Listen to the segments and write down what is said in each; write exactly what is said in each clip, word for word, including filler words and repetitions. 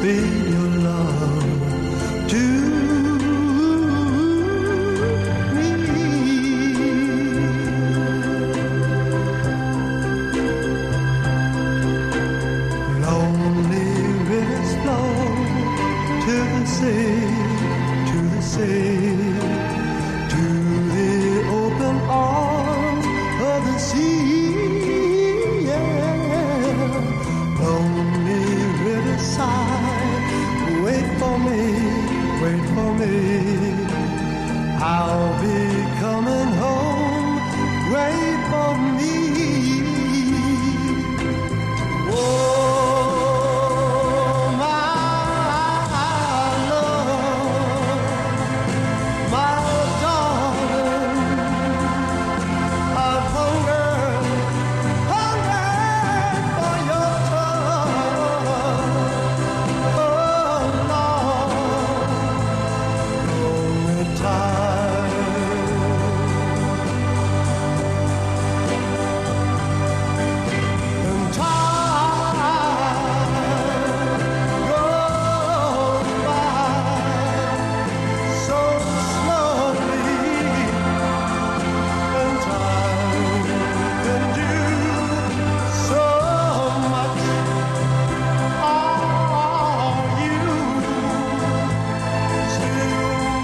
be your love to me. Lonely rivers flow to the sea, to the sea, to the open arms of the sea. Yeah. Lonely riverside, wait for me, wait for me. I'll be coming home, wait for me. Oh, my love, my darling, I've hungered, hungered for your touch. Oh, Lord, only time. And time goes by so slowly, and time can do so much. Are you still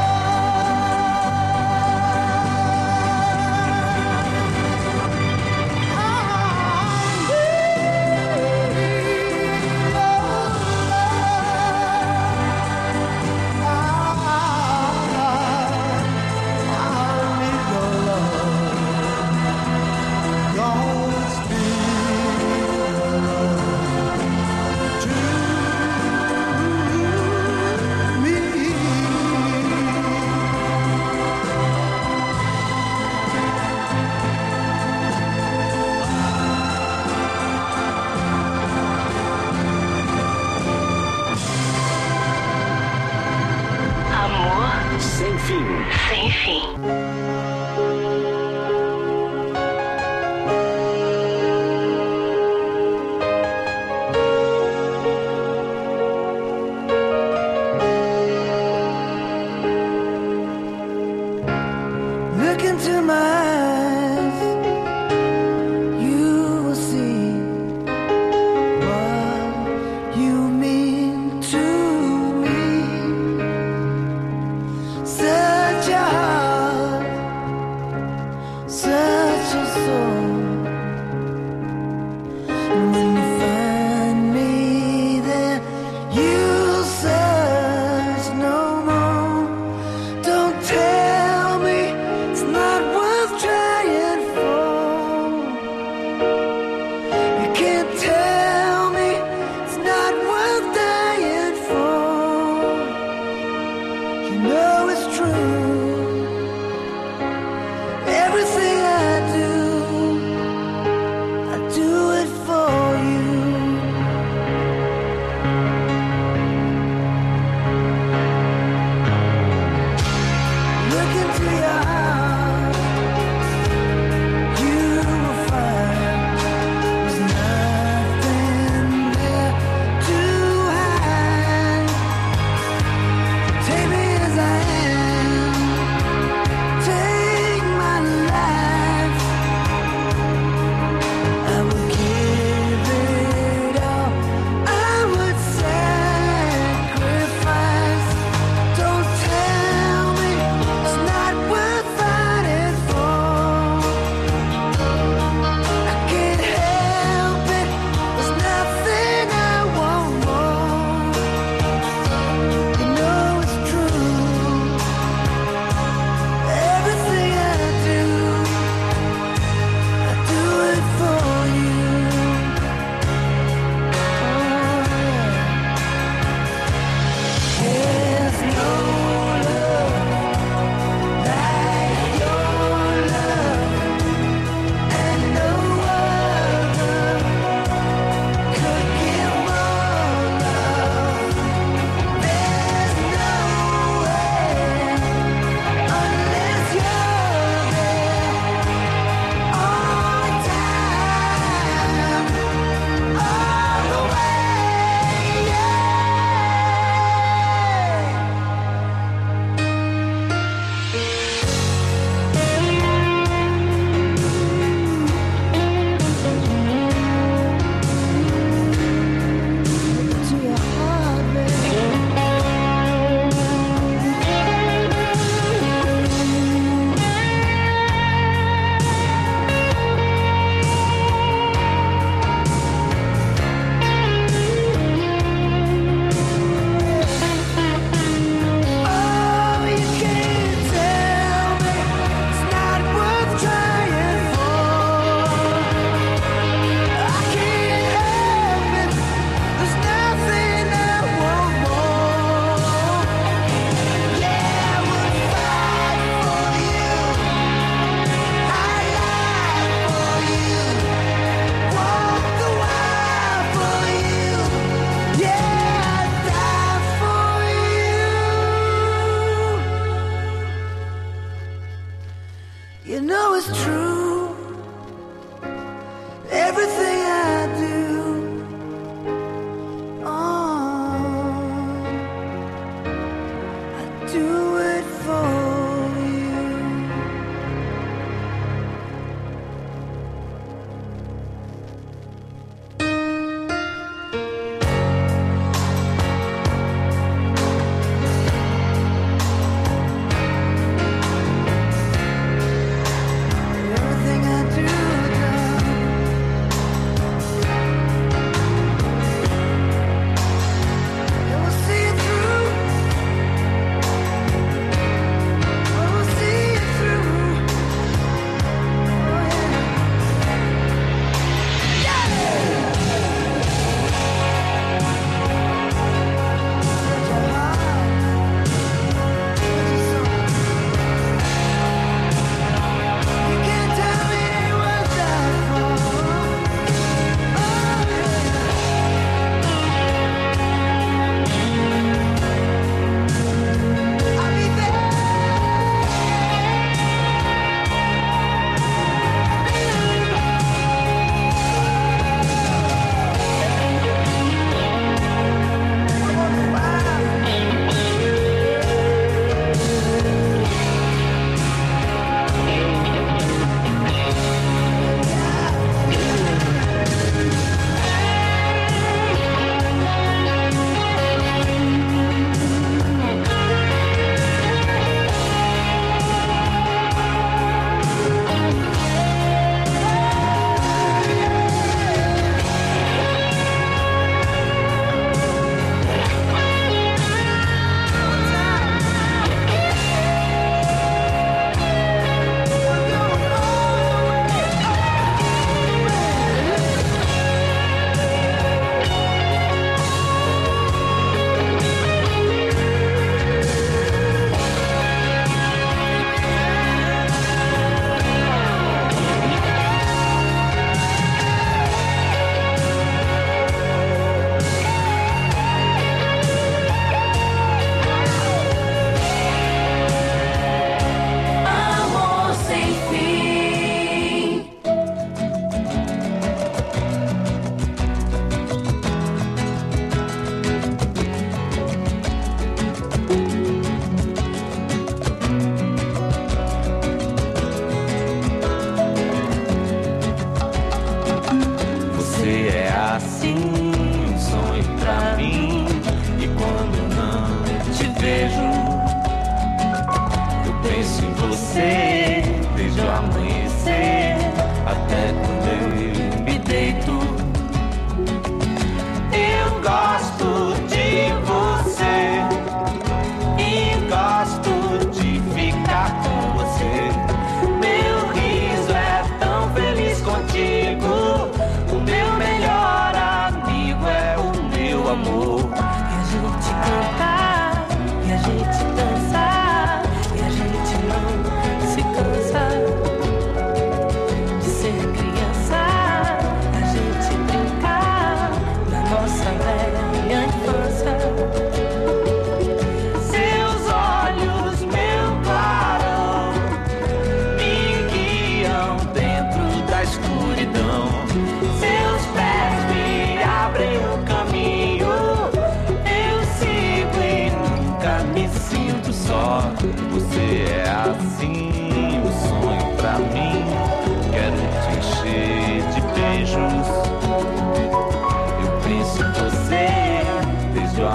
Amor Sem fim. sem fim. Look into my eyes, you will see what you mean to me. Such a heart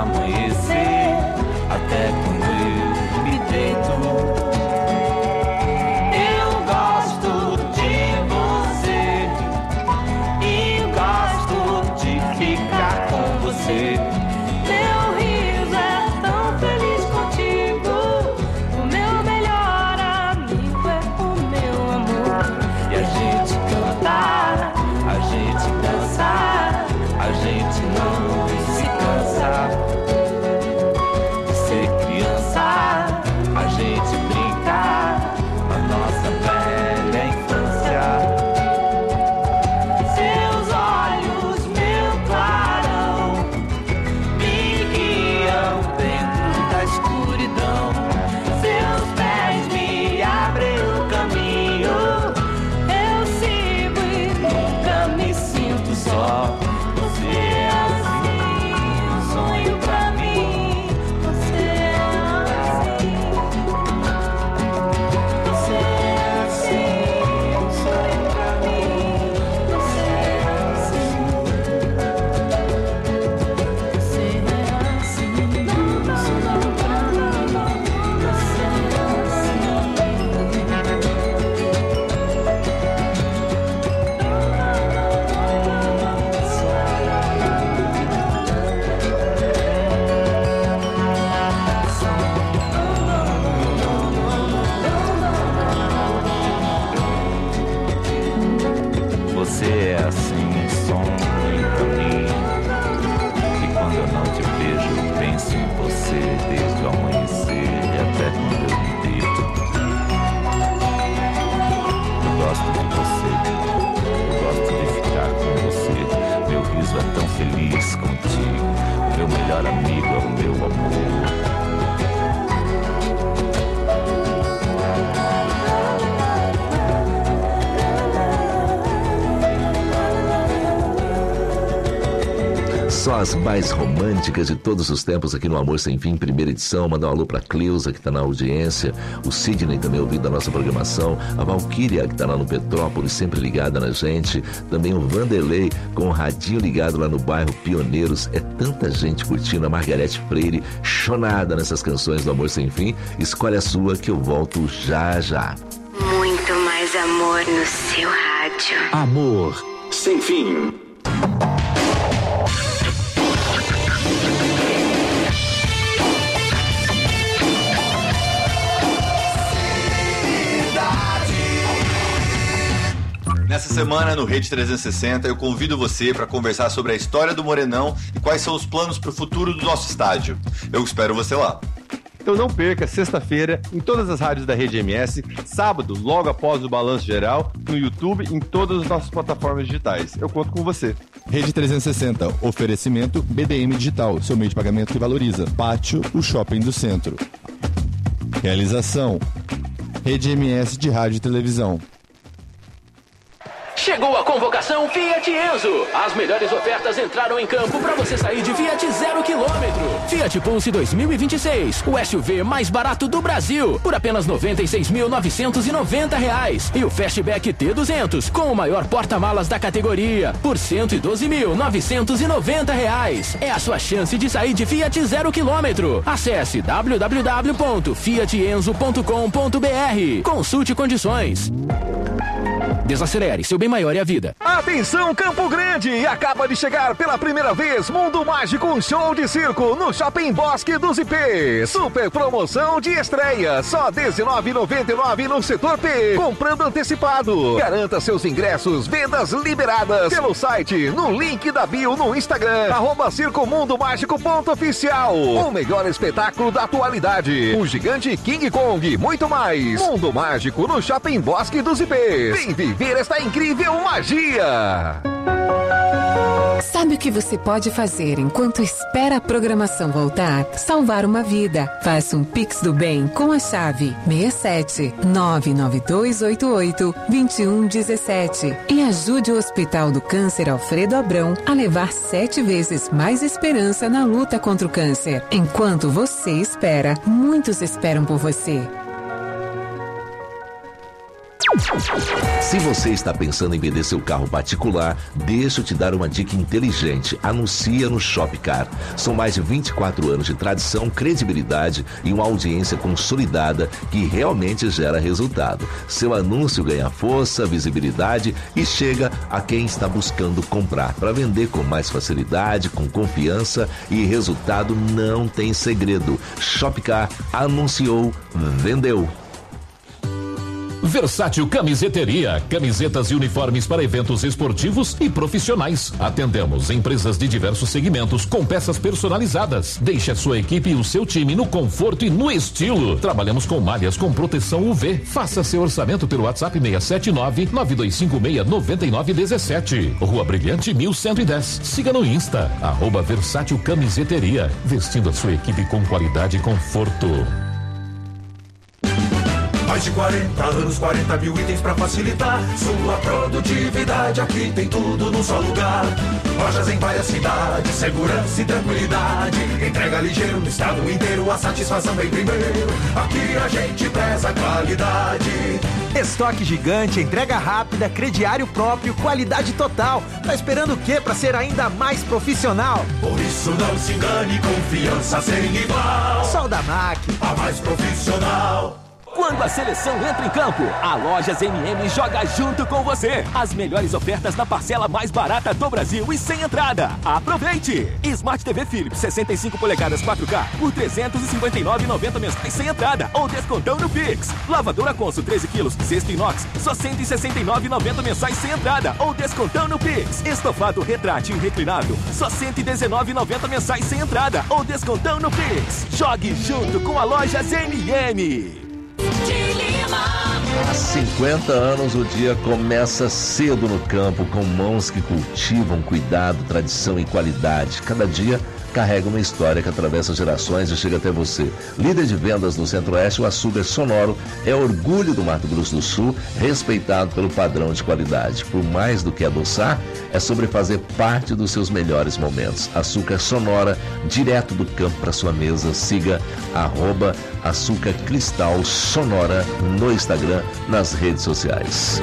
amanhecer, até quando eu me deito. Eu gosto de você e gosto de ficar com você. Meu riso é tão feliz contigo. O meu melhor amigo é o meu amor. E a gente cantar, a gente dançar, a gente não se cansa de ser criança, a gente brincar na nossa velha infância. Seus olhos, meu clarão, me guiam dentro da escuridão. Seus pés me abrem o caminho. Eu sigo e nunca me sinto só. Você é assim, um sonho pra mim. Você é assim. Você é assim, um sonho pra mim. Você é assim. Você é assim, um sonho pra mim. Você Você é assim, um sonho pra mim. E quando eu não te vejo, eu penso em você desde o amanhecer e até quando eu me deito. Eu gosto de você, eu gosto de ficar com você. Meu riso é tão feliz contigo. O meu melhor amigo é o meu amor. Só as mais românticas de todos os tempos aqui no Amor Sem Fim, primeira edição. Mandar um alô pra Cleusa, que tá na audiência, o Sidney também ouvindo a nossa programação, a Valquíria, que tá lá no Petrópolis, sempre ligada na gente, também o Vanderlei, com o radinho ligado lá no bairro Pioneiros. É tanta gente curtindo, a Margarete Freire, chonada nessas canções do Amor Sem Fim. Escolhe a sua que eu volto já já. Muito mais amor no seu rádio. Amor Sem Fim. Nessa semana, no Rede trezentos e sessenta, eu convido você para conversar sobre a história do Morenão e quais são os planos para o futuro do nosso estádio. Eu espero você lá. Então não perca, sexta-feira, em todas as rádios da Rede M S, sábado, logo após o Balanço Geral, no YouTube e em todas as nossas plataformas digitais. Eu conto com você. Rede trezentos e sessenta, oferecimento B D M Digital, seu meio de pagamento que valoriza. Pátio, o shopping do centro. Realização, Rede M S de Rádio e Televisão. Chegou a convocação Fiat Enzo. As melhores ofertas entraram em campo para você sair de Fiat zero quilômetro. Fiat Pulse dois mil e vinte e seis, o S U V mais barato do Brasil, por apenas noventa e seis mil novecentos e noventa reais. E o Fastback T duzentos, com o maior porta-malas da categoria, por cento e doze mil novecentos e noventa reais. É a sua chance de sair de Fiat zero quilômetro. Acesse w w w ponto fiat enzo ponto com ponto b r. Consulte condições. Desacelere, seu bem maior é a vida. Atenção, Campo Grande! Acaba de chegar pela primeira vez Mundo Mágico, um show de circo no Shopping Bosque dos Ipês. Super promoção de estreia, só dezenove reais e noventa e nove centavos no setor P. Comprando antecipado. Garanta seus ingressos, vendas liberadas pelo site, no link da bio no Instagram, arroba Circo Mundo Mágico ponto oficial. O melhor espetáculo da atualidade. O gigante King Kong e muito mais. Mundo Mágico no Shopping Bosque dos Ipês. Vem viver esta incrível magia! Sabe o que você pode fazer enquanto espera a programação voltar? Salvar uma vida. Faça um Pix do Bem com a chave seis sete nove nove dois oito oito dois um um sete e ajude o Hospital do Câncer Alfredo Abrão a levar sete vezes mais esperança na luta contra o câncer. Enquanto você espera, muitos esperam por você. Se você está pensando em vender seu carro particular, deixa eu te dar uma dica inteligente. Anuncia no Shopcar. São mais de vinte e quatro anos de tradição, credibilidade e uma audiência consolidada que realmente gera resultado. Seu anúncio ganha força, visibilidade e chega a quem está buscando comprar. Para vender com mais facilidade, com confiança e resultado não tem segredo. Shopcar anunciou, vendeu. Versátil Camiseteria, camisetas e uniformes para eventos esportivos e profissionais. Atendemos empresas de diversos segmentos com peças personalizadas. Deixe a sua equipe e o seu time no conforto e no estilo. Trabalhamos com malhas com proteção U V. Faça seu orçamento pelo WhatsApp seis sete nove, nove dois cinco seis, nove nove um sete. Rua Brilhante mil cento e dez. Siga no Insta, arroba Versátil Camiseteria. Vestindo a sua equipe com qualidade e conforto. Mais de quarenta anos, quarenta mil itens pra facilitar sua produtividade. Aqui tem tudo num só lugar. Lojas em várias cidades, segurança e tranquilidade. Entrega ligeiro no estado inteiro, a satisfação vem primeiro. Aqui a gente preza a qualidade. Estoque gigante, entrega rápida, crediário próprio, qualidade total. Tá esperando o quê pra ser ainda mais profissional? Por isso não se engane, confiança sem igual. Soldamac, a mais profissional. Quando a seleção entra em campo, a Lojas M M joga junto com você. As melhores ofertas na parcela mais barata do Brasil e sem entrada. Aproveite! Smart T V Philips sessenta e cinco polegadas quatro K por trezentos e cinquenta e nove reais e noventa centavos mensais sem entrada ou descontão no Pix. Lavadora Consul treze quilos, cesto inox, só cento e sessenta e nove reais e noventa centavos mensais sem entrada ou descontão no Pix. Estofado retrátil reclinado, só cento e dezenove reais e noventa centavos mensais sem entrada ou descontão no Pix. Jogue junto com a Lojas M M. Há cinquenta anos o dia começa cedo no campo, com mãos que cultivam cuidado, tradição e qualidade. Cada dia carrega uma história que atravessa gerações e chega até você. Líder de vendas no Centro-Oeste, o açúcar Sonoro é orgulho do Mato Grosso do Sul, respeitado pelo padrão de qualidade. Por mais do que adoçar, é sobre fazer parte dos seus melhores momentos. Açúcar Sonora, direto do campo para sua mesa. Siga arroba Açúcar Cristal Sonora no Instagram, nas redes sociais.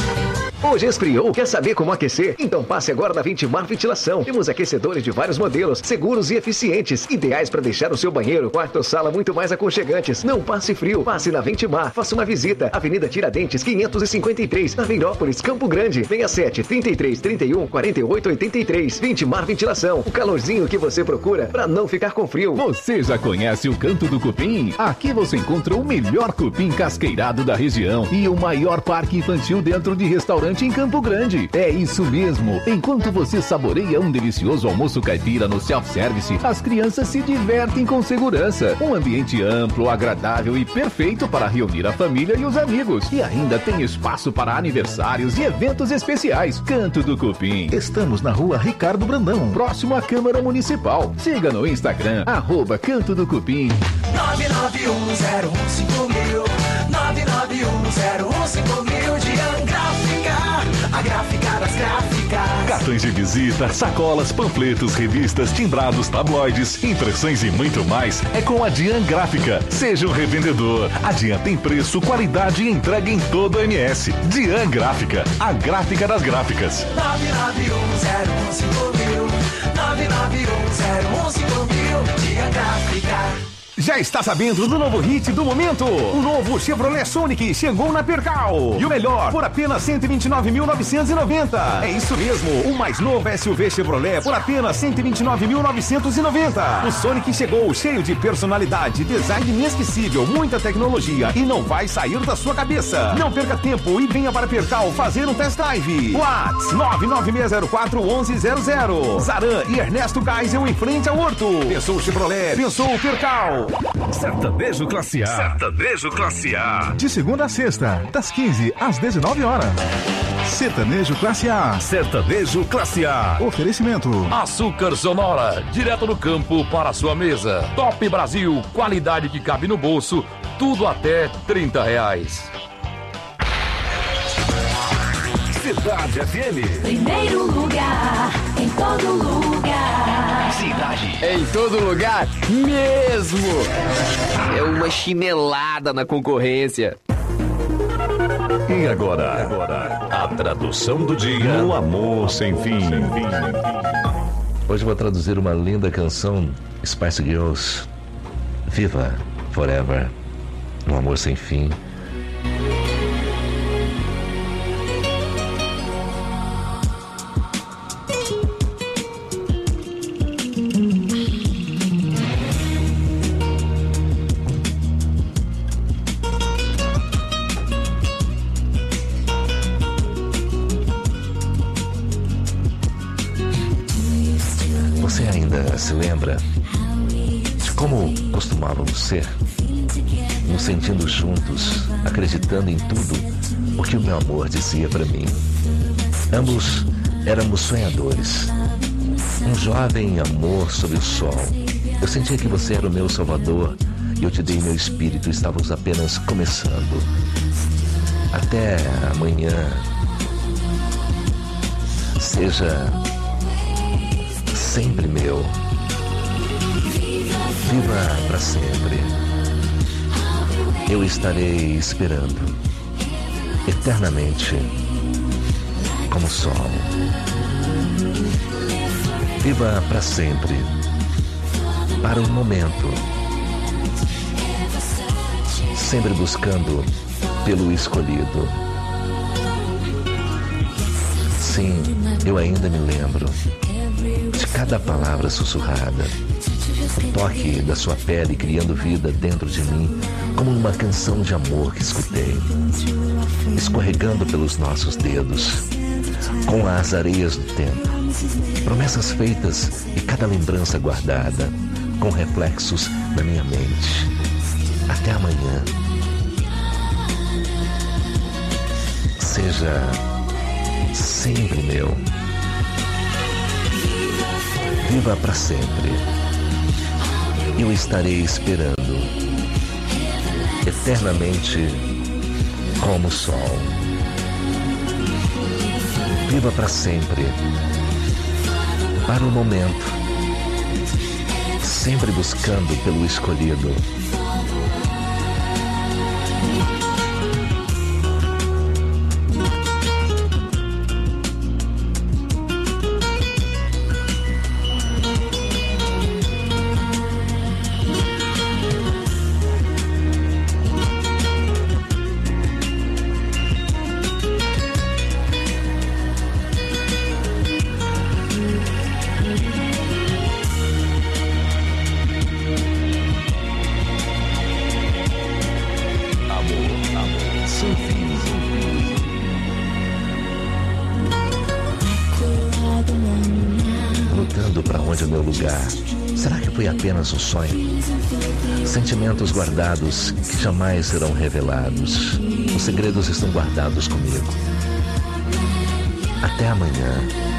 Hoje esfriou? Quer saber como aquecer? Então passe agora na Ventimar Ventilação. Temos aquecedores de vários modelos, seguros e eficientes, ideais para deixar o seu banheiro, quarto ou sala muito mais aconchegantes. Não passe frio, passe na Ventimar. Faça uma visita. Avenida Tiradentes, quinhentos e cinquenta e três, Aveirópolis, Campo Grande. sessenta e sete, trinta e três, trinta e um, quarenta e oito, oitenta e três. Ventimar Ventilação. O calorzinho que você procura para não ficar com frio. Você já conhece o Canto do Cupim? Aqui você encontra o melhor cupim casqueirado da região e o maior parque infantil dentro de restaurante em Campo Grande. É isso mesmo. Enquanto você saboreia um delicioso almoço caipira no self-service, as crianças se divertem com segurança. Um ambiente amplo, agradável e perfeito para reunir a família e os amigos. E ainda tem espaço para aniversários e eventos especiais. Canto do Cupim. Estamos na rua Ricardo Brandão, próximo à Câmara Municipal. Siga no Instagram, arroba Canto do Cupim. nove nove um zero um cinco mil, nove nove um zero um cinco mil de Angráfica. A gráfica das gráficas. Cartões de visita, sacolas, panfletos, revistas, timbrados, tabloides, impressões e muito mais é com a Dian Gráfica. Seja um revendedor. A Dian tem preço, qualidade e entrega em todo o M S. Dian Gráfica, a gráfica das gráficas. nove nove um zero um cinco mil, nove nove um zero um cinco mil, Dian Gráfica. Já está sabendo do novo hit do momento? O novo Chevrolet Sonic chegou na Percal. E o melhor, por apenas cento e vinte e nove mil novecentos e noventa. É isso mesmo, o mais novo S U V Chevrolet por apenas cento e vinte e nove mil novecentos e noventa. O Sonic chegou cheio de personalidade, design inesquecível, muita tecnologia e não vai sair da sua cabeça. Não perca tempo e venha para Percal fazer um test drive. Whats nove nove seis zero quatro um um zero zero. Zaran e Ernesto Geisel em frente ao Horto. Pensou Chevrolet, pensou Percal. Sertanejo Classe A. Sertanejo Classe A. De segunda a sexta, das quinze às dezenove horas. Sertanejo Classe A. Sertanejo Classe A. Oferecimento. Açúcar Sonora, direto do campo para a sua mesa. Top Brasil, qualidade que cabe no bolso, tudo até trinta reais. Cidade F M. Primeiro lugar, em todo lugar. Cidade. Em todo lugar, mesmo. É uma chinelada na concorrência. E agora, agora, a tradução do dia no Amor Sem Fim. Hoje vou traduzir uma linda canção, Spice Girls, Viva Forever, no Amor Sem Fim. Você ainda se lembra de como costumávamos ser? Nos sentindo juntos, acreditando em tudo o que o meu amor dizia para mim. Ambos éramos sonhadores. Um jovem amor sob o sol. Eu sentia que você era o meu salvador e eu te dei meu espírito. Estávamos apenas começando. Até amanhã. Seja sempre meu. Viva para sempre. Eu estarei esperando eternamente como o sol. Viva para sempre. Para o momento. Sempre buscando pelo escolhido. Sim, eu ainda me lembro de cada palavra sussurrada, o toque da sua pele criando vida dentro de mim, como uma canção de amor que escutei, escorregando pelos nossos dedos, com as areias do tempo, promessas feitas e cada lembrança guardada, com reflexos na minha mente. Até amanhã. Seja sempre meu. Viva para sempre. Eu estarei esperando eternamente como o sol. Viva para sempre. Para o momento. Sempre buscando pelo escolhido. Lutando para onde é o meu lugar. Será que foi apenas um sonho? Sentimentos guardados que jamais serão revelados. Os segredos estão guardados comigo. Até amanhã.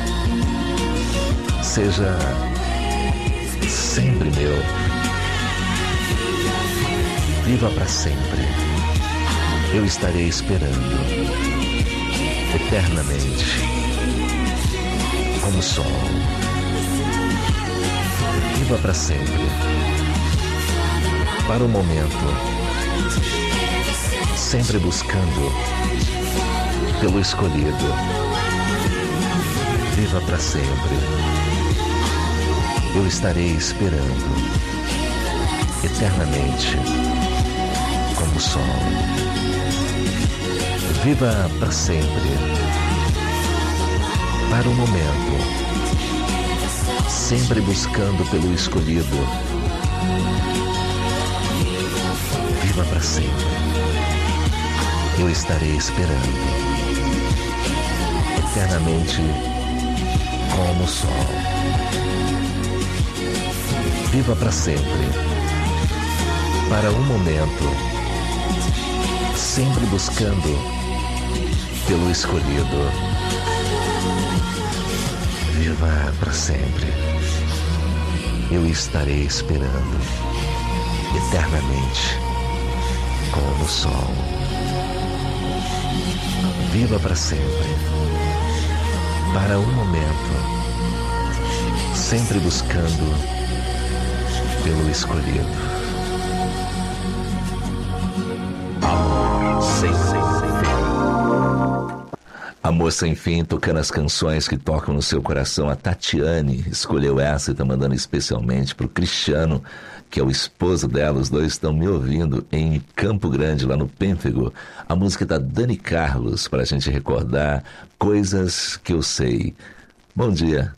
Seja sempre meu. Viva para sempre. Eu estarei esperando eternamente como o sol. Viva para sempre. Para o momento. Sempre buscando pelo escolhido. Viva para sempre. Eu estarei esperando eternamente como o sol. Viva para sempre. Para o momento. Sempre buscando pelo escolhido. Viva para sempre. Eu estarei esperando eternamente como o sol. Viva para sempre. Para um momento. Sempre buscando pelo escolhido. Viva para sempre. Eu estarei esperando eternamente como o sol. Viva para sempre. Para um momento. Sempre buscando pelo escolhido. Amor sem fim. Amor Sem Fim, tocando as canções que tocam no seu coração. A Tatiane escolheu essa e tá mandando especialmente pro Cristiano, que é o esposo dela. Os dois estão me ouvindo em Campo Grande, lá no Pênfego. A música da Dani Carlos, para a gente recordar coisas que eu sei. Bom dia.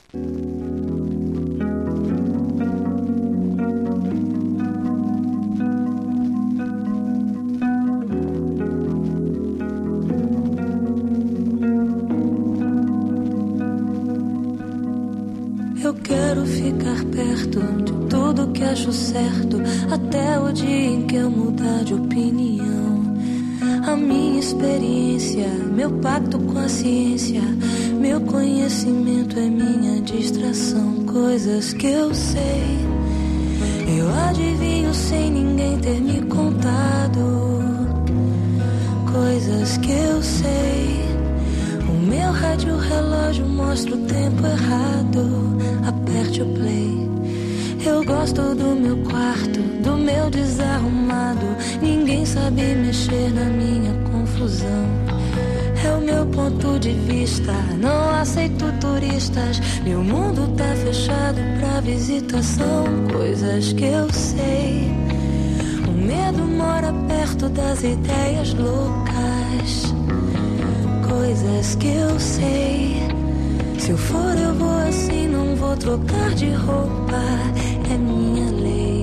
Eu quero ficar perto de tudo que acho certo, até o dia em que eu mudar de opinião. A minha experiência, meu pacto com a ciência, meu conhecimento é minha distração. Coisas que eu sei, eu adivinho sem ninguém ter me contado. Coisas que eu sei, o meu rádio relógio mostra o tempo errado. Aperte o play. Eu gosto do meu quarto, do meu desarrumado. Ninguém sabe mexer na minha confusão. É o meu ponto de vista, não aceito turistas. Meu mundo tá fechado pra visitação. Coisas que eu sei, o medo mora perto das ideias loucas. Coisas que eu sei, se eu for eu vou assim, não vou trocar de roupa, é minha lei.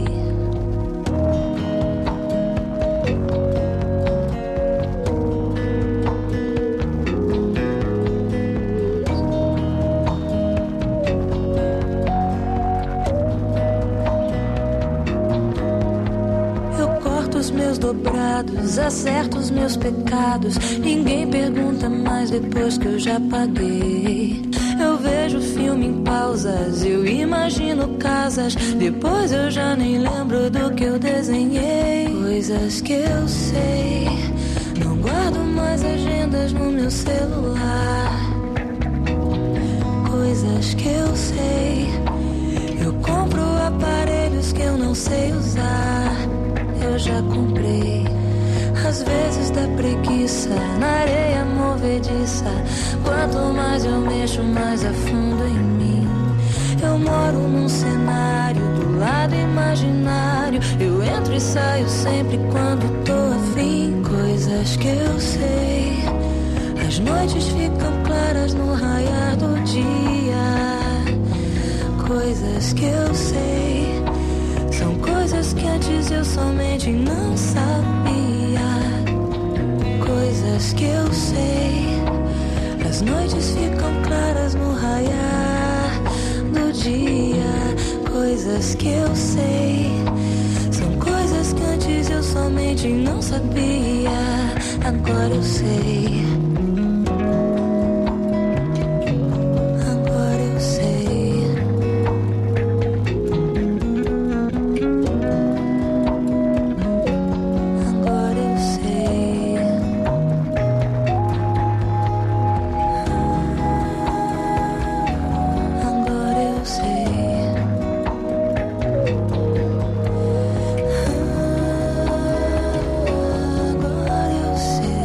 Eu corto os meus dobrados, acerto os meus pecados. Ninguém pergunta mais depois que eu já paguei. Eu vejo filme em pausas, eu imagino casas. Depois eu já nem lembro do que eu desenhei. Coisas que eu sei, não guardo mais agendas no meu celular. Coisas que eu sei, eu compro aparelhos que eu não sei usar. Eu já comprei. Às vezes dá preguiça na areia movediça. Quanto mais eu mexo, mais afundo em mim. Eu moro num cenário do lado imaginário. Eu entro e saio sempre quando tô afim. Coisas que eu sei, as noites ficam claras no raiar do dia. Coisas que eu sei, são coisas que antes eu somente não sabia. Coisas que eu sei, as noites ficam claras no raiar do dia. Coisas que eu sei, são coisas que antes eu somente não sabia. Agora eu sei. Agora eu sei. Agora eu sei. Agora eu sei. Agora eu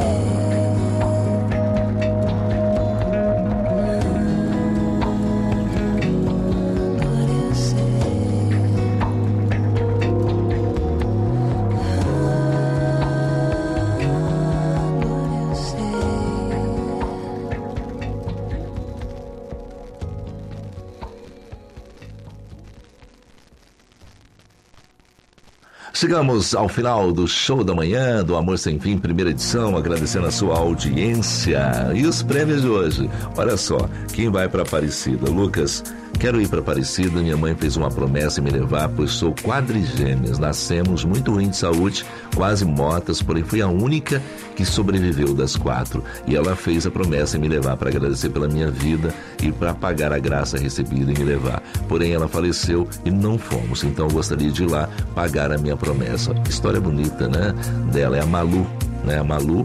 Chegamos ao final do show da manhã do Amor Sem Fim, primeira edição, agradecendo a sua audiência. E os prêmios de hoje, olha só, quem vai para Aparecida? Lucas, quero ir para Aparecida, minha mãe fez uma promessa em me levar, pois sou quadrigêmeas, nascemos muito ruim de saúde, quase mortas, porém fui a única que sobreviveu das quatro. E ela fez a promessa em me levar para agradecer pela minha vida e para pagar a graça recebida em me levar. Porém ela faleceu e não fomos, então eu gostaria de ir lá pagar a minha promessa. História bonita, né? Dela é a Malu, né? A Malu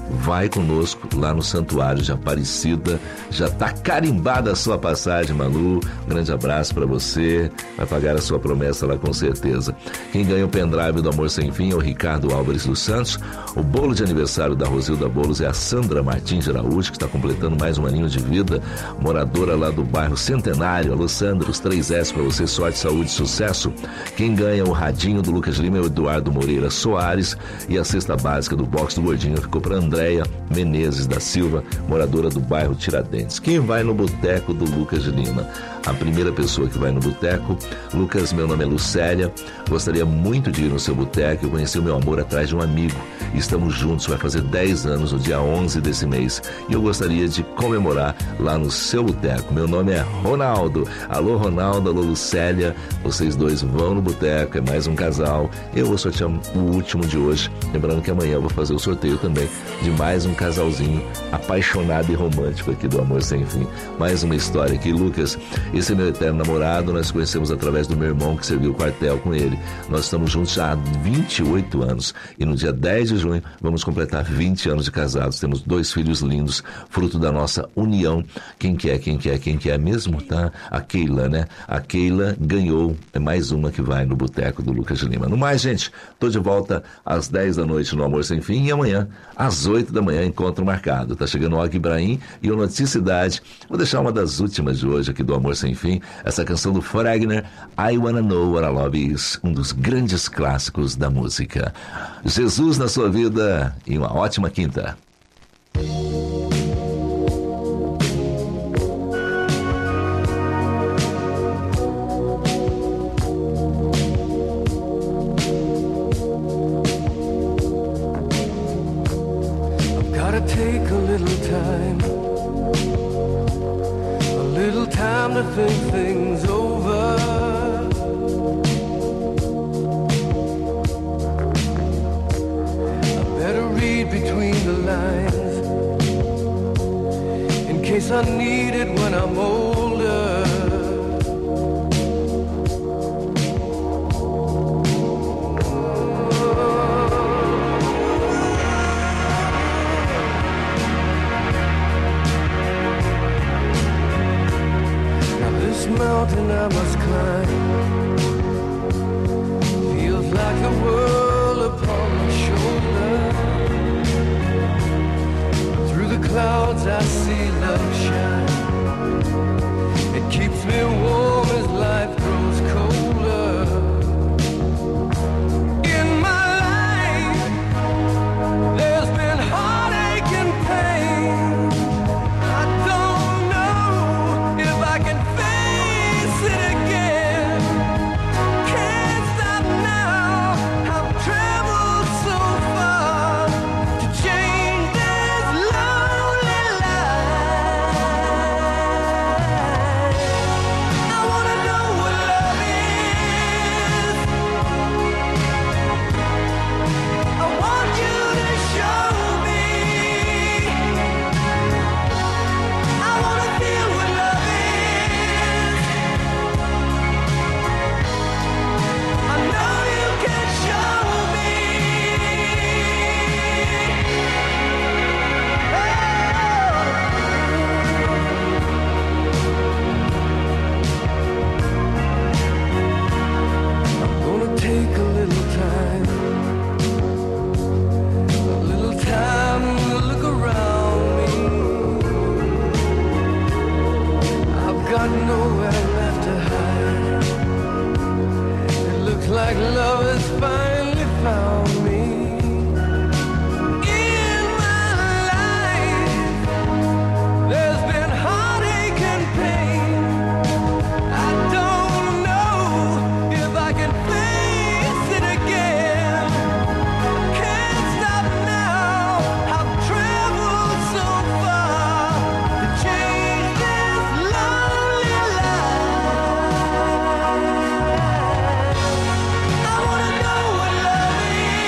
vai conosco lá no Santuário de Aparecida. Já tá carimbada a sua passagem, Manu. Grande abraço para você. Vai pagar a sua promessa lá com certeza. Quem ganha o pendrive do Amor Sem Fim é o Ricardo Álvares dos Santos. O bolo de aniversário da Rosilda Bolos é a Sandra Martins de Araújo, que está completando mais um aninho de vida. Moradora lá do bairro Centenário. Alô, Sandra, os três S para você. Sorte, saúde e sucesso. Quem ganha o radinho do Lucas Lima é o Eduardo Moreira Soares. E a cesta básica do box do Gordinho ficou para Andréia Menezes da Silva, moradora do bairro Tiradentes. Quem vai no boteco do Lucas Lima? A primeira pessoa que vai no boteco. Lucas, meu nome é Lucélia, gostaria muito de ir no seu boteco. Eu conheci o meu amor atrás de um amigo. Estamos juntos, vai fazer dez anos no dia onze desse mês. E eu gostaria de comemorar lá no seu boteco. Meu nome é Ronaldo. Alô, Ronaldo, alô, Lucélia. Vocês dois vão no boteco, é mais um casal. Eu vou sortear o último de hoje. Lembrando que amanhã eu vou fazer o sorteio também de mais um casalzinho apaixonado e romântico aqui do Amor Sem Fim. Mais uma história aqui, Lucas. Esse é meu eterno namorado, nós conhecemos através do meu irmão que serviu o quartel com ele. Nós estamos juntos já há vinte e oito anos e no dia dez de junho vamos completar vinte anos de casados. Temos dois filhos lindos, fruto da nossa união. Quem que é, quem que é, quem que é mesmo, tá? A Keila, né? A Keila ganhou, é mais uma que vai no boteco do Lucas Lima. No mais, gente, tô de volta às dez da noite no Amor Sem Fim e amanhã, às oito da manhã, encontro marcado. Tá chegando o Og Ibrahim e o Noticidade. Vou deixar uma das últimas de hoje aqui do Amor Sem Fim, essa canção do Fregner, I Wanna Know What I Love Is, um dos grandes clássicos da música. Jesus na sua vida e uma ótima quinta. I've gotta take a little time, a little time to think things over. I better read between the lines in case I need it when I'm older. Mountain I must climb feels like the world upon my shoulder. Through the clouds I see love shine. It keeps me warm as life grows colder. In my life there's been heartache and pain. I don't know if I can face it again. Can't stop now. I've traveled so far to change this lonely life. I wanna know what love is. I want you to show me. I wanna feel what love is. I know you can show me. I'm gonna take a little time, a little time to look around me. I've got nowhere left to hide. It looks like love has finally found me. In my life, there's been heartache and pain. I don't know if I can face it again. Can't stop now. I've traveled so far to change this lonely life. I wanna know what love is.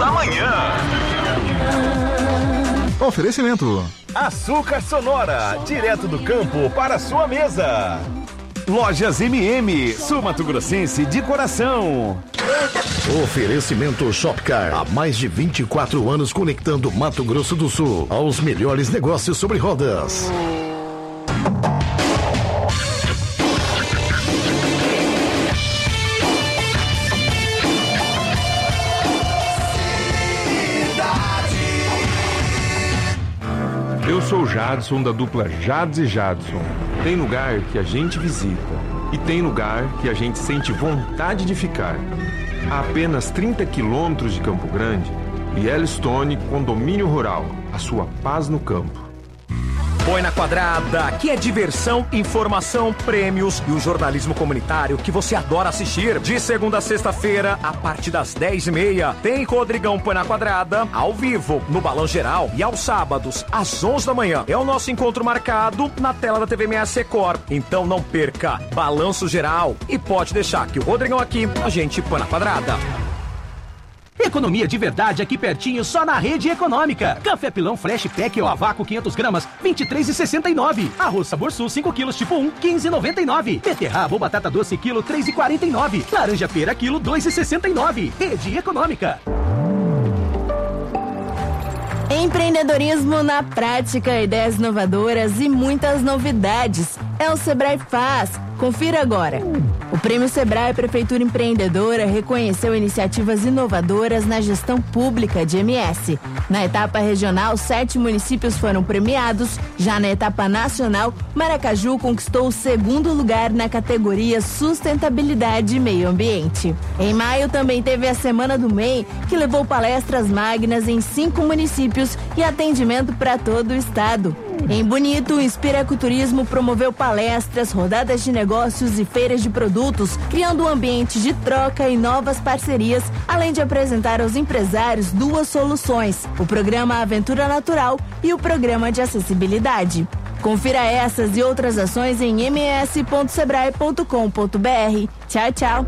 da manhã. Oferecimento. Açúcar Sonora, direto do campo para sua mesa. Lojas M M, Sul Mato Grossense de coração. Oferecimento Shopcar, há mais de vinte e quatro anos conectando Mato Grosso do Sul aos melhores negócios sobre rodas. Eu sou o Jadson, da dupla Jads e Jadson. Tem lugar que a gente visita e tem lugar que a gente sente vontade de ficar. A apenas trinta quilômetros de Campo Grande, Yellowstone Condomínio Rural, a sua paz no campo. Põe na Quadrada, aqui é diversão, informação, prêmios e o jornalismo comunitário que você adora assistir. De segunda a sexta-feira, a partir das dez e meia, tem Rodrigão Põe na Quadrada, ao vivo, no Balão Geral, e aos sábados, às onze da manhã. É o nosso encontro marcado na tela da T V M S Record. Então não perca, Balanço Geral, e pode deixar que o Rodrigão aqui, a gente põe na Quadrada. Economia de verdade aqui pertinho, só na Rede Econômica. Café Pilão Flash Pack ou Avaco quinhentas gramas, vinte e três reais e sessenta e nove centavos. Arroz Sabor Sul cinco quilos tipo um, quinze reais e noventa e nove centavos. Beterraba ou batata doce quilo, três reais e quarenta e nove centavos. Laranja pera quilo, dois reais e sessenta e nove centavos. Rede Econômica. Empreendedorismo na prática, ideias inovadoras e muitas novidades. É o Sebrae Faz. Confira agora. O Prêmio Sebrae Prefeitura Empreendedora reconheceu iniciativas inovadoras na gestão pública de M S. Na etapa regional, sete municípios foram premiados. Já na etapa nacional, Maracaju conquistou o segundo lugar na categoria Sustentabilidade e Meio Ambiente. Em maio também teve a Semana do M E I, que levou palestras magnas em cinco municípios e atendimento para todo o estado. Em Bonito, o Inspiraculturismo promoveu palestras, rodadas de negócios e feiras de produtos, criando um ambiente de troca e novas parcerias, além de apresentar aos empresários duas soluções, o programa Aventura Natural e o programa de acessibilidade. Confira essas e outras ações em m s ponto sebrae ponto com ponto b r. Tchau, tchau.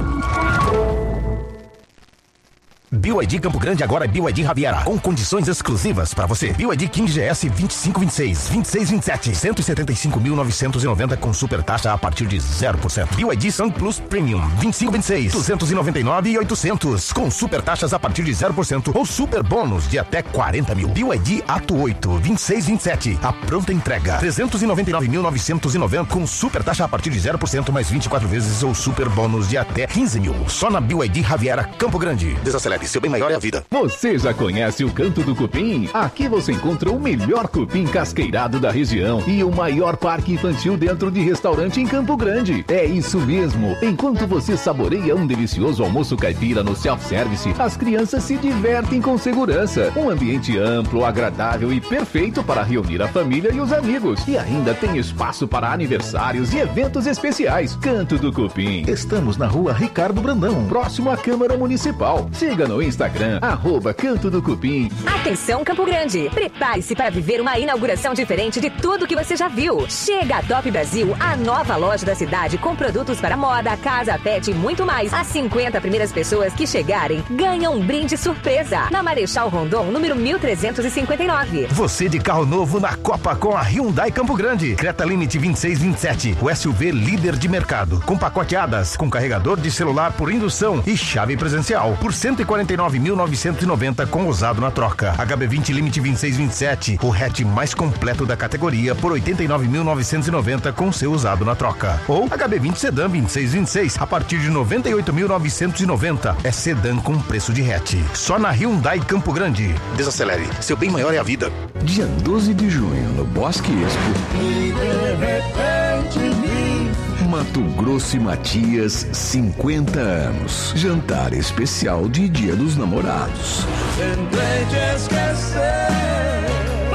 B Y D Campo Grande agora é B Y D Riviera, com condições exclusivas para você. B Y D King G S vinte e cinco vinte e seis, vinte e seis vinte e sete, cento e setenta e cinco mil novecentos e noventa com super taxa a partir de zero por cento. B Y D Sun Plus Premium vinte e cinco vinte e seis, duzentos e noventa e nove e oitocentos com super taxas a partir de zero por cento ou super bônus de até quarenta mil. B Y D Ato oito vinte e seis vinte e sete, a pronta entrega trezentos e noventa e nove mil novecentos e noventa com super taxa a partir de zero por cento mais vinte e quatro vezes ou super bônus de até quinze mil. Só na B Y D Riviera Campo Grande. Desacelere, seu bem maior é a vida. Você já conhece o Canto do Cupim? Aqui você encontra o melhor cupim casqueirado da região e o maior parque infantil dentro de restaurante em Campo Grande. É isso mesmo. Enquanto você saboreia um delicioso almoço caipira no self-service, as crianças se divertem com segurança. Um ambiente amplo, agradável e perfeito para reunir a família e os amigos. E ainda tem espaço para aniversários e eventos especiais. Canto do Cupim. Estamos na rua Ricardo Brandão, próximo à Câmara Municipal. Siga no Instagram, arroba Canto do Cupim. Atenção Campo Grande, prepare-se para viver uma inauguração diferente de tudo que você já viu. Chega a Top Brasil, a nova loja da cidade com produtos para moda, casa, pet e muito mais. As cinquenta primeiras pessoas que chegarem ganham um brinde surpresa na Marechal Rondon, número mil trezentos e cinquenta e nove. Você de carro novo na Copa com a Hyundai Campo Grande. Creta Limite vinte e seis vinte e sete, o S U V líder de mercado, com pacote Hadas, com carregador de celular por indução e chave presencial, por cento e quarenta e nove mil novecentos e noventa com usado na troca. H B vinte Limite vinte e seis vinte e sete, o hatch mais completo da categoria, por oitenta e nove mil novecentos e noventa com seu usado na troca. Ou H B vinte Sedan vinte e seis vinte e seis, a partir de noventa e oito mil novecentos e noventa. É sedã com preço de hatch. Só na Hyundai Campo Grande. Desacelere, seu bem maior é a vida. Dia doze de junho, no Bosque Expo. E de repente vi Mato Grosso e Matias, cinquenta anos. Jantar especial de Dia dos Namorados. Tentei te esquecer.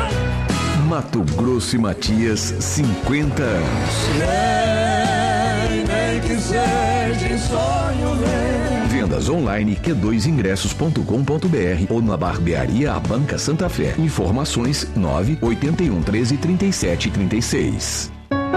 Mato Grosso e Matias, cinquenta anos. Nem, nem que seja em sonho meu. Vendas online Q dois ingressos ponto com ponto b r ou na Barbearia A Banca Santa Fé. Informações nove oito um treze trinta e sete trinta e seis.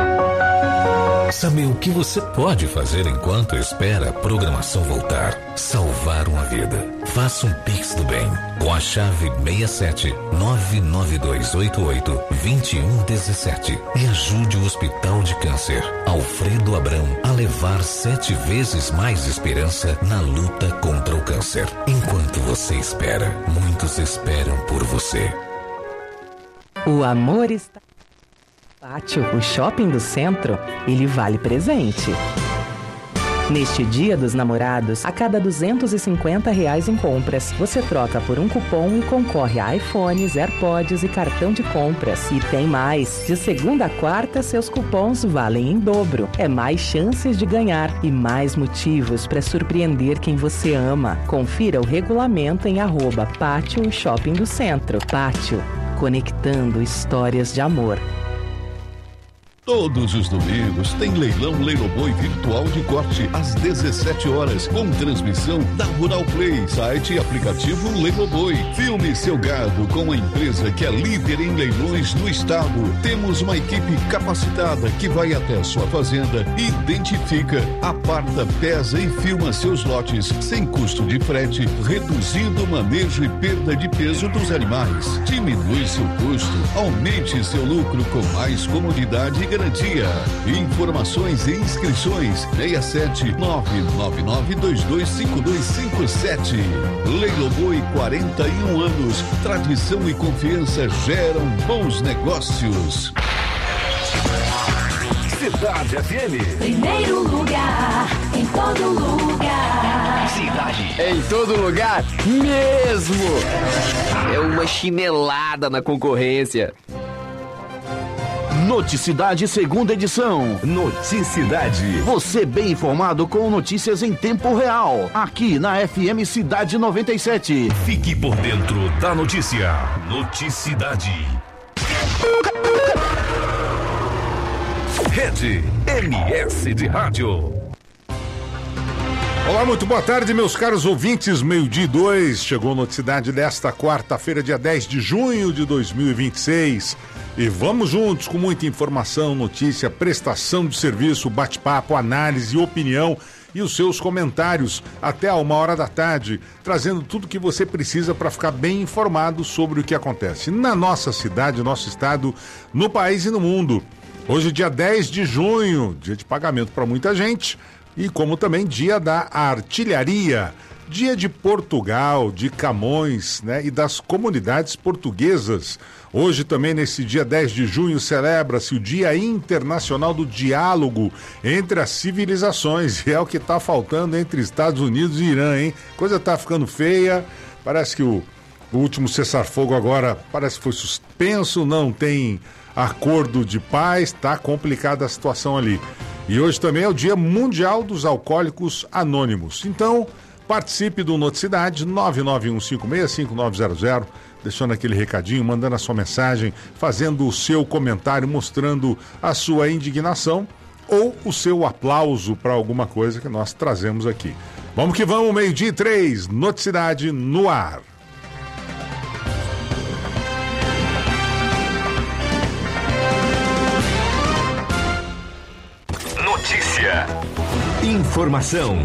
Sabe o que você pode fazer enquanto espera a programação voltar? Salvar uma vida. Faça um Pix do bem com a chave seis sete nove nove dois oito oito dois um um sete e ajude o Hospital de Câncer Alfredo Abrão a levar sete vezes mais esperança na luta contra o câncer. Enquanto você espera, muitos esperam por você. O amor está... Pátio, o shopping do centro, ele vale presente. Neste Dia dos Namorados, a cada duzentos e cinquenta reais em compras, você troca por um cupom e concorre a iPhones, AirPods e cartão de compras. E tem mais! De segunda a quarta, seus cupons valem em dobro. É mais chances de ganhar e mais motivos para surpreender quem você ama. Confira o regulamento em arroba Pátio Shopping do Centro. Pátio, conectando histórias de amor. Todos os domingos tem leilão Leiloboi virtual de corte às dezessete horas, com transmissão da Rural Play, site e aplicativo Leiloboi. Filme seu gado com a empresa que é líder em leilões no estado. Temos uma equipe capacitada que vai até a sua fazenda, identifica, aparta, pesa e filma seus lotes sem custo de frete, reduzindo o manejo e perda de peso dos animais. Diminui seu custo, aumente seu lucro com mais comodidade e garantia. Informações e inscrições seis sete nove nove nove dois dois cinco dois cinco sete. Leiloboi, quarenta e um anos. Tradição e confiança geram bons negócios. Cidade F M. Primeiro lugar, em todo lugar. Cidade. Em todo lugar mesmo. É uma chinelada na concorrência. Noticidade, segunda edição. Noticidade. Você bem informado com notícias em tempo real. Aqui na F M Cidade noventa e sete. Fique por dentro da notícia. Noticidade. Rede M S de Rádio. Olá, muito boa tarde, meus caros ouvintes. Meio-dia e dois. Chegou a noticidade desta quarta-feira, dia dez de junho de dois mil e vinte e seis. E vamos juntos com muita informação, notícia, prestação de serviço, bate-papo, análise, opinião e os seus comentários até a uma hora da tarde, trazendo tudo que você precisa para ficar bem informado sobre o que acontece na nossa cidade, nosso estado, no país e no mundo. Hoje, dia dez de junho, dia de pagamento para muita gente e como também dia da artilharia. Dia de Portugal, de Camões, né, e das comunidades portuguesas. Hoje também, nesse dia dez de junho, celebra-se o Dia Internacional do Diálogo entre as Civilizações. E é o que está faltando entre Estados Unidos e Irã, hein? Coisa tá ficando feia. Parece que o, o último cessar-fogo agora parece que foi suspenso, não tem acordo de paz, tá complicada a situação ali. E hoje também é o Dia Mundial dos Alcoólicos Anônimos. Então, participe do Noticidade, nove nove um cinco seis cinco nove zero zero, deixando aquele recadinho, mandando a sua mensagem, fazendo o seu comentário, mostrando a sua indignação ou o seu aplauso para alguma coisa que nós trazemos aqui. Vamos que vamos, meio-dia e três, Noticidade no ar. Notícia. Informação.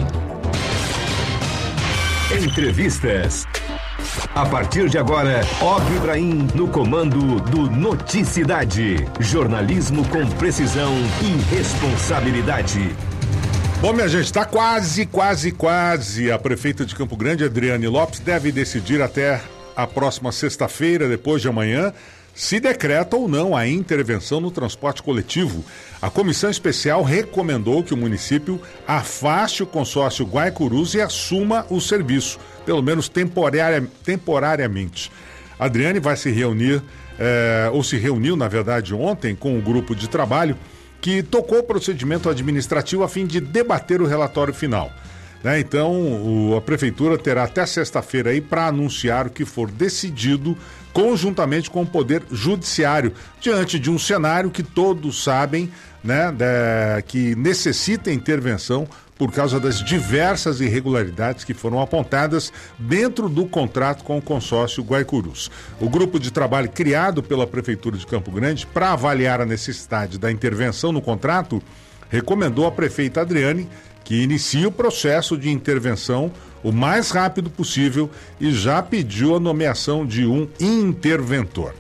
Entrevistas. A partir de agora, Og Ibrahim no comando do Noticidade. Jornalismo com precisão e responsabilidade. Bom, minha gente, está quase, quase, quase. A prefeita de Campo Grande, Adriane Lopes, deve decidir até a próxima sexta-feira, depois de amanhã, se decreta ou não a intervenção no transporte coletivo. A comissão especial recomendou que o município afaste o consórcio Guaicurus e assuma o serviço, pelo menos temporária, temporariamente. A Adriane vai se reunir, eh, ou se reuniu, na verdade, ontem, com um grupo de trabalho que tocou o procedimento administrativo a fim de debater o relatório final. Né? Então, o, a prefeitura terá até sexta-feira aí para anunciar o que for decidido conjuntamente com o Poder Judiciário, diante de um cenário que todos sabem, né, de, que necessita intervenção por causa das diversas irregularidades que foram apontadas dentro do contrato com o consórcio Guaicurus. O grupo de trabalho criado pela Prefeitura de Campo Grande para avaliar a necessidade da intervenção no contrato recomendou à prefeita Adriane que inicie o processo de intervenção o mais rápido possível e já pediu a nomeação de um interventor.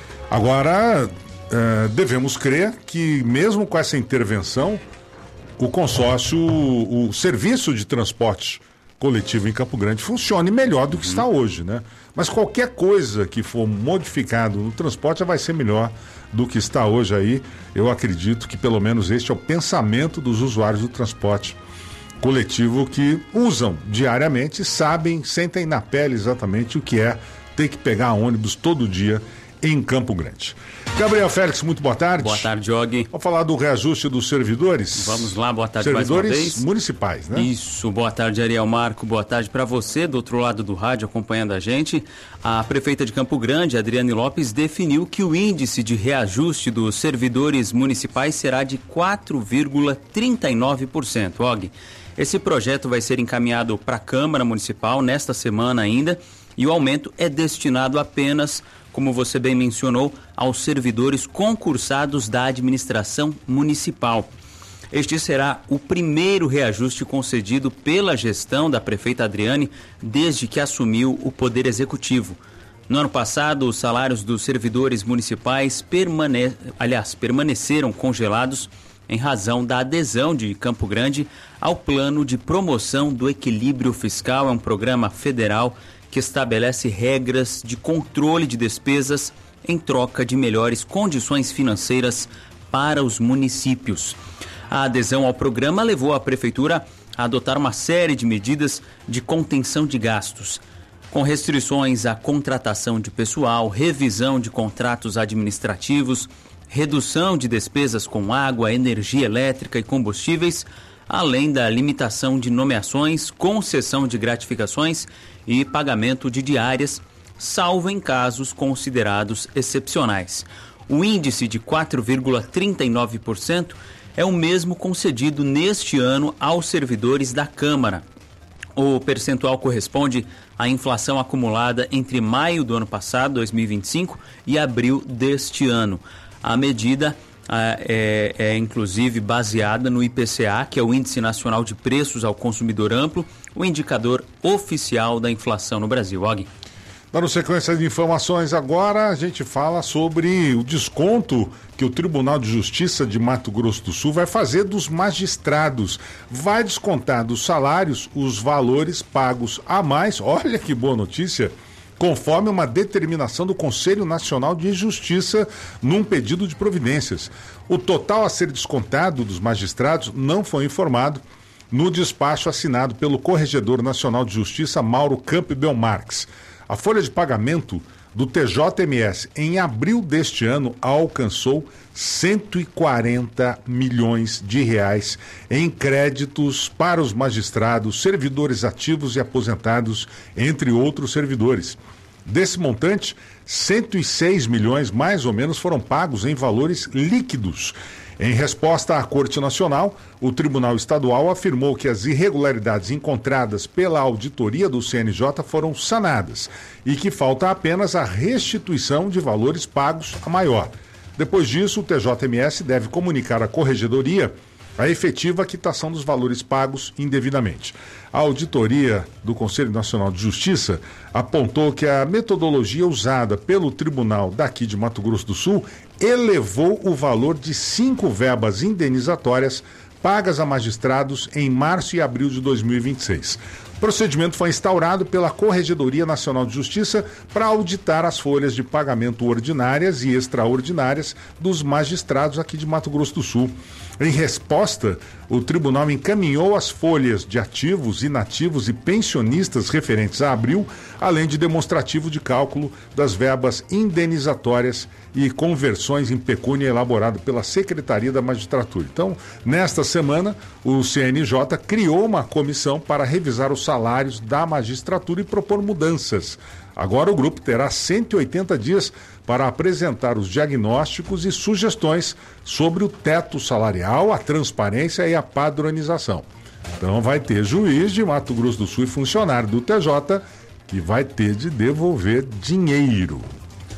Agora, eh, devemos crer que mesmo com essa intervenção, o consórcio, o, o serviço de transporte coletivo em Campo Grande funcione melhor do que está hoje, né? Mas qualquer coisa que for modificado no transporte já vai ser melhor do que está hoje aí. Eu acredito que pelo menos este é o pensamento dos usuários do transporte coletivo que usam diariamente, sabem, sentem na pele exatamente o que é ter que pegar ônibus todo dia em Campo Grande. Gabriel Félix, muito boa tarde. Boa tarde, Og. Vamos falar do reajuste dos servidores? Vamos lá, boa tarde servidores mais uma vez. Municipais, né? Isso, boa tarde, Ariel Marco, boa tarde para você do outro lado do rádio acompanhando a gente. A prefeita de Campo Grande, Adriane Lopes, definiu que o índice de reajuste dos servidores municipais será de quatro vírgula trinta e nove por cento, Og. Esse projeto vai ser encaminhado para a Câmara Municipal nesta semana ainda e o aumento é destinado apenas, como você bem mencionou, aos servidores concursados da administração municipal. Este será o primeiro reajuste concedido pela gestão da prefeita Adriane desde que assumiu o Poder Executivo. No ano passado, os salários dos servidores municipais permane... aliás, permaneceram congelados em razão da adesão de Campo Grande ao Plano de Promoção do Equilíbrio Fiscal. É um programa federal que estabelece regras de controle de despesas em troca de melhores condições financeiras para os municípios. A adesão ao programa levou a Prefeitura a adotar uma série de medidas de contenção de gastos, com restrições à contratação de pessoal, revisão de contratos administrativos, redução de despesas com água, energia elétrica e combustíveis, além da limitação de nomeações, concessão de gratificações e pagamento de diárias, salvo em casos considerados excepcionais. O índice de quatro vírgula trinta e nove por cento é o mesmo concedido neste ano aos servidores da Câmara. O percentual corresponde à inflação acumulada entre maio do ano passado, dois mil e vinte e cinco, e abril deste ano. A medida ah, é, é inclusive baseada no I P C A, que é o Índice Nacional de Preços ao Consumidor Amplo, o indicador oficial da inflação no Brasil. Og. Dando sequência de informações agora, a gente fala sobre o desconto que o Tribunal de Justiça de Mato Grosso do Sul vai fazer dos magistrados. Vai descontar dos salários os valores pagos a mais, olha que boa notícia, conforme uma determinação do Conselho Nacional de Justiça num pedido de providências. O total a ser descontado dos magistrados não foi informado no despacho assinado pelo Corregedor Nacional de Justiça, Mauro Campbell Marques. A folha de pagamento do T J M S em abril deste ano alcançou cento e quarenta milhões de reais em créditos para os magistrados, servidores ativos e aposentados, entre outros servidores. Desse montante, cento e seis milhões mais ou menos foram pagos em valores líquidos. Em resposta à Corte Nacional, o Tribunal Estadual afirmou que as irregularidades encontradas pela auditoria do C N J foram sanadas e que falta apenas a restituição de valores pagos a maior. Depois disso, o T J M S deve comunicar à Corregedoria a efetiva quitação dos valores pagos indevidamente. A auditoria do Conselho Nacional de Justiça apontou que a metodologia usada pelo tribunal daqui de Mato Grosso do Sul elevou o valor de cinco verbas indenizatórias pagas a magistrados em março e abril de dois mil e vinte e seis. O procedimento foi instaurado pela Corregedoria Nacional de Justiça para auditar as folhas de pagamento ordinárias e extraordinárias dos magistrados aqui de Mato Grosso do Sul. Em resposta, o tribunal encaminhou as folhas de ativos, inativos e pensionistas referentes a abril, além de demonstrativo de cálculo das verbas indenizatórias e conversões em pecúnia elaborado pela Secretaria da Magistratura. Então, nesta semana, o C N J criou uma comissão para revisar os salários da magistratura e propor mudanças. Agora o grupo terá cento e oitenta dias para apresentar os diagnósticos e sugestões sobre o teto salarial, a transparência e a padronização. Então vai ter juiz de Mato Grosso do Sul e funcionário do T J que vai ter de devolver dinheiro.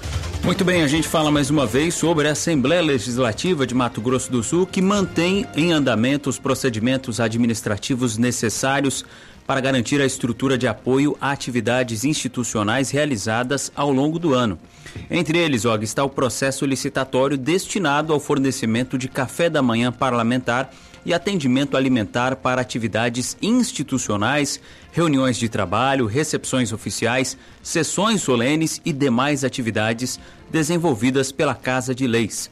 Muito bem, a gente fala mais uma vez sobre a Assembleia Legislativa de Mato Grosso do Sul, que mantém em andamento os procedimentos administrativos necessários para garantir a estrutura de apoio a atividades institucionais realizadas ao longo do ano. Entre eles, Og, está o processo licitatório destinado ao fornecimento de café da manhã parlamentar e atendimento alimentar para atividades institucionais, reuniões de trabalho, recepções oficiais, sessões solenes e demais atividades desenvolvidas pela Casa de Leis.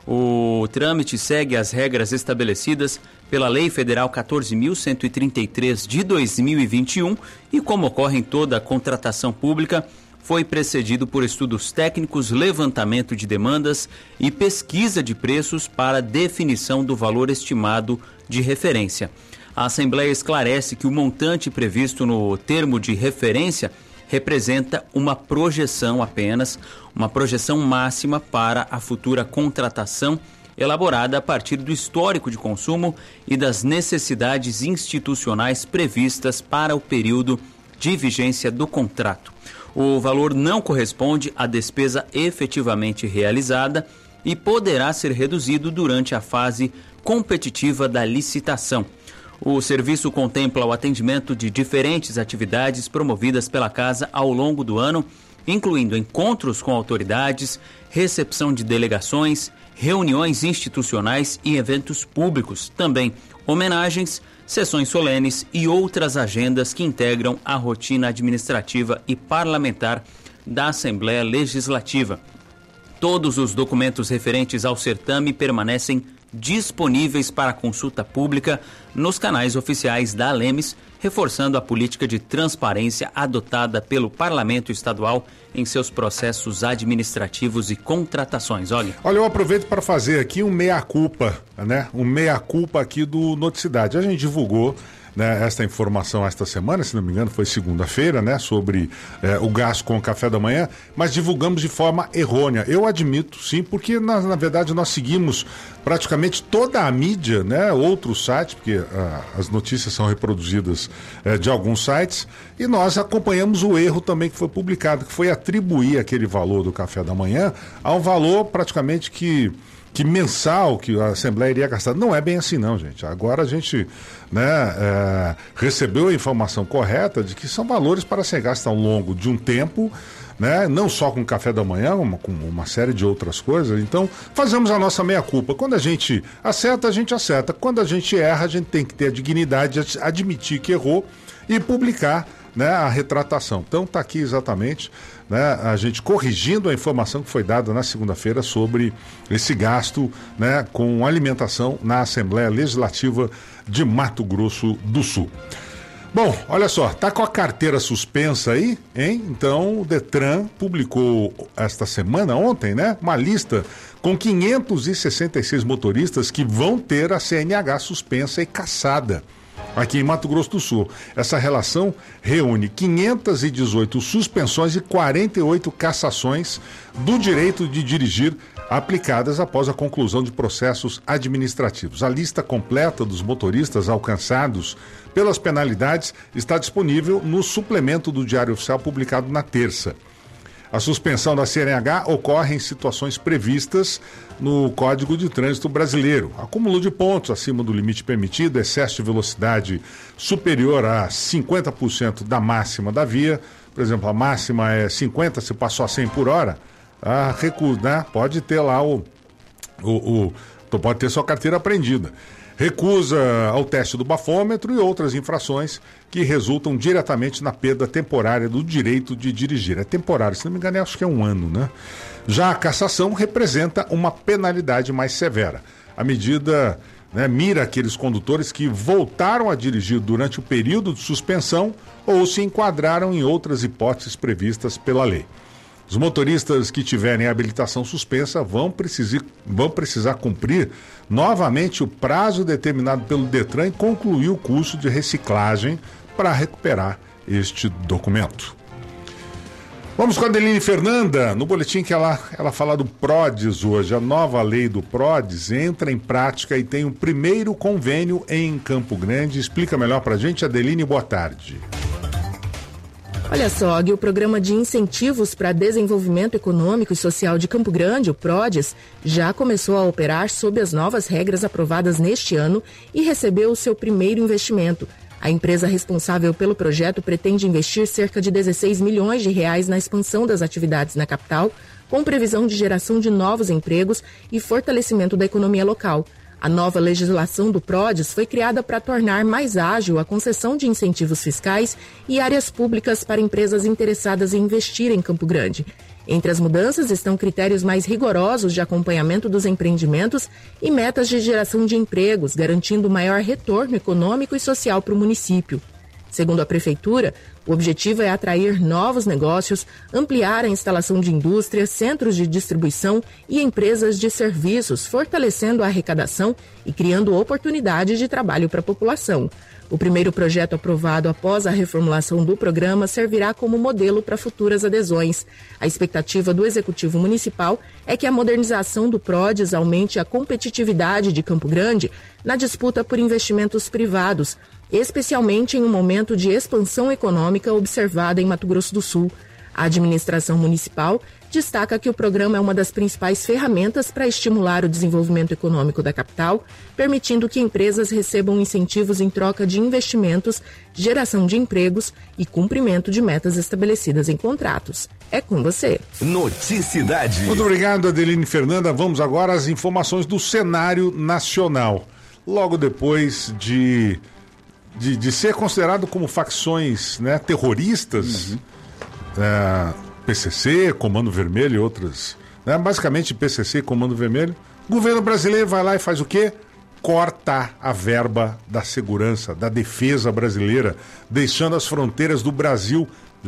O trâmite segue as regras estabelecidas pela Lei Federal quatorze mil cento e trinta e três de dois mil e vinte e um e, como ocorre em toda a contratação pública, foi precedido por estudos técnicos, levantamento de demandas e pesquisa de preços para definição do valor estimado de referência. A Assembleia esclarece que o montante previsto no termo de referência representa uma projeção apenas, uma projeção máxima para a futura contratação elaborada a partir do histórico de consumo e das necessidades institucionais previstas para o período de vigência do contrato. O valor não corresponde à despesa efetivamente realizada e poderá ser reduzido durante a fase competitiva da licitação. O serviço contempla o atendimento de diferentes atividades promovidas pela Casa ao longo do ano, incluindo encontros com autoridades, recepção de delegações, reuniões institucionais e eventos públicos, também homenagens, sessões solenes e outras agendas que integram a rotina administrativa e parlamentar da Assembleia Legislativa. Todos os documentos referentes ao certame permanecem disponíveis para consulta pública nos canais oficiais da Alemes, reforçando a política de transparência adotada pelo Parlamento Estadual em seus processos administrativos e contratações. Olha, Olha, eu aproveito para fazer aqui um meia-culpa, né? Um meia-culpa aqui do Noticidade. A gente divulgou, né, esta informação esta semana, se não me engano foi segunda-feira, né, sobre eh, o gasto com o café da manhã, mas divulgamos de forma errônea. Eu admito, sim, porque na, na verdade nós seguimos praticamente toda a mídia, né, outros sites, porque ah, as notícias são reproduzidas eh, de alguns sites, e nós acompanhamos o erro também que foi publicado, que foi atribuir aquele valor do café da manhã a um valor praticamente que que mensal que a Assembleia iria gastar. Não é bem assim não, gente. Agora a gente, né, é, recebeu a informação correta de que são valores para ser gastos ao longo de um tempo, né, não só com café da manhã, uma, com uma série de outras coisas. Então, fazemos a nossa meia-culpa. Quando a gente acerta, a gente acerta. Quando a gente erra, a gente tem que ter a dignidade de admitir que errou e publicar, né, a retratação. Então está aqui exatamente, né, a gente corrigindo a informação que foi dada na segunda-feira sobre esse gasto, né, com alimentação na Assembleia Legislativa de Mato Grosso do Sul. Bom, olha só, tá com a carteira suspensa aí, hein? Então o Detran publicou esta semana, ontem, né, uma lista com quinhentos e sessenta e seis motoristas que vão ter a C N H suspensa e cassada aqui em Mato Grosso do Sul. Essa relação reúne quinhentas e dezoito suspensões e quarenta e oito cassações do direito de dirigir aplicadas após a conclusão de processos administrativos. A lista completa dos motoristas alcançados pelas penalidades está disponível no suplemento do Diário Oficial publicado na terça. A suspensão da C N H ocorre em situações previstas no Código de Trânsito Brasileiro. Acúmulo de pontos acima do limite permitido, excesso de velocidade superior a cinquenta por cento da máxima da via. Por exemplo, a máxima é cinquenta, se passou a cem por hora, a recusa, né? Pode ter lá o, o, o... pode ter sua carteira apreendida. Recusa ao teste do bafômetro e outras infrações que resultam diretamente na perda temporária do direito de dirigir. É temporário, se não me engano, acho que é um ano, né? Já a cassação representa uma penalidade mais severa. A medida, né, mira aqueles condutores que voltaram a dirigir durante o período de suspensão ou se enquadraram em outras hipóteses previstas pela lei. Os motoristas que tiverem habilitação suspensa vão precisar, vão precisar cumprir novamente o prazo determinado pelo Detran e concluir o curso de reciclagem para recuperar este documento. Vamos com a Adeline Fernanda, no boletim que ela, ela fala do PRODES hoje. A nova lei do PRODES entra em prática e tem o primeiro convênio em Campo Grande. Explica melhor para a gente, Adeline, boa tarde. Olha só, o Programa de Incentivos para Desenvolvimento Econômico e Social de Campo Grande, o PRODES, já começou a operar sob as novas regras aprovadas neste ano e recebeu o seu primeiro investimento. A empresa responsável pelo projeto pretende investir cerca de dezesseis milhões de reais na expansão das atividades na capital, com previsão de geração de novos empregos e fortalecimento da economia local. A nova legislação do PRODES foi criada para tornar mais ágil a concessão de incentivos fiscais e áreas públicas para empresas interessadas em investir em Campo Grande. Entre as mudanças estão critérios mais rigorosos de acompanhamento dos empreendimentos e metas de geração de empregos, garantindo maior retorno econômico e social para o município. Segundo a Prefeitura, o objetivo é atrair novos negócios, ampliar a instalação de indústrias, centros de distribuição e empresas de serviços, fortalecendo a arrecadação e criando oportunidades de trabalho para a população. O primeiro projeto aprovado após a reformulação do programa servirá como modelo para futuras adesões. A expectativa do Executivo Municipal é que a modernização do PRODES aumente a competitividade de Campo Grande na disputa por investimentos privados, especialmente em um momento de expansão econômica observada em Mato Grosso do Sul. A administração municipal destaca que o programa é uma das principais ferramentas para estimular o desenvolvimento econômico da capital, permitindo que empresas recebam incentivos em troca de investimentos, geração de empregos e cumprimento de metas estabelecidas em contratos. É com você. Noticidade. Muito obrigado, Adeline Fernanda. Vamos agora às informações do cenário nacional. Logo depois de... De, de ser considerado como facções, né, terroristas, uhum. é, P C C, Comando Vermelho e outras, né, basicamente P C C, Comando Vermelho, o governo brasileiro vai lá e faz o quê? Corta a verba da segurança, da defesa brasileira, deixando as fronteiras do Brasil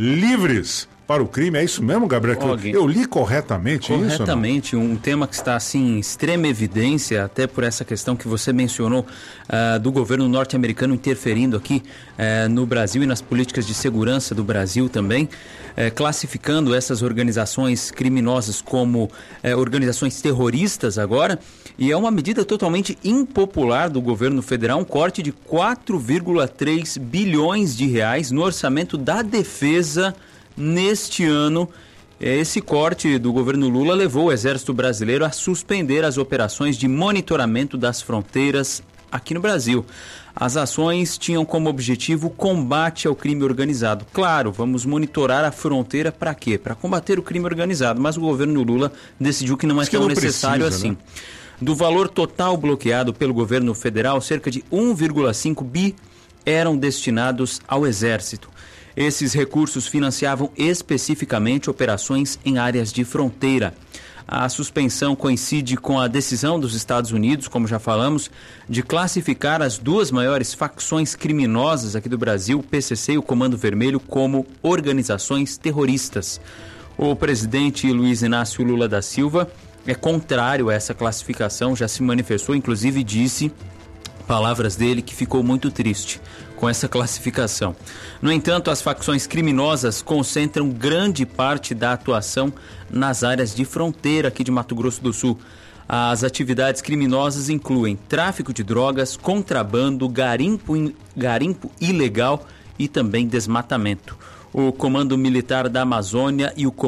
livres para o crime. É isso mesmo, Gabriel? Og, eu li corretamente, corretamente isso? Corretamente, um tema que está assim em extrema evidência, até por essa questão que você mencionou, uh, do governo norte-americano interferindo aqui uh, no Brasil e nas políticas de segurança do Brasil também, uh, classificando essas organizações criminosas como uh, organizações terroristas agora, e é uma medida totalmente impopular do governo federal, um corte de quatro vírgula três bilhões de reais no orçamento da defesa. Neste ano, esse corte do governo Lula levou o Exército Brasileiro a suspender as operações de monitoramento das fronteiras aqui no Brasil. As ações tinham como objetivo o combate ao crime organizado. Claro, vamos monitorar a fronteira para quê? Para combater o crime organizado, mas o governo Lula decidiu que não é tão necessário assim. Né? Do valor total bloqueado pelo governo federal, cerca de um vírgula cinco bi eram destinados ao Exército. Esses recursos financiavam especificamente operações em áreas de fronteira. A suspensão coincide com a decisão dos Estados Unidos, como já falamos, de classificar as duas maiores facções criminosas aqui do Brasil, o P C C e o Comando Vermelho, como organizações terroristas. O presidente Luiz Inácio Lula da Silva é contrário a essa classificação, já se manifestou, inclusive disse, palavras dele, que ficou muito triste com essa classificação. No entanto, as facções criminosas concentram grande parte da atuação nas áreas de fronteira aqui de Mato Grosso do Sul. As atividades criminosas incluem tráfico de drogas, contrabando, garimpo, garimpo ilegal e também desmatamento. O Comando Militar da Amazônia e o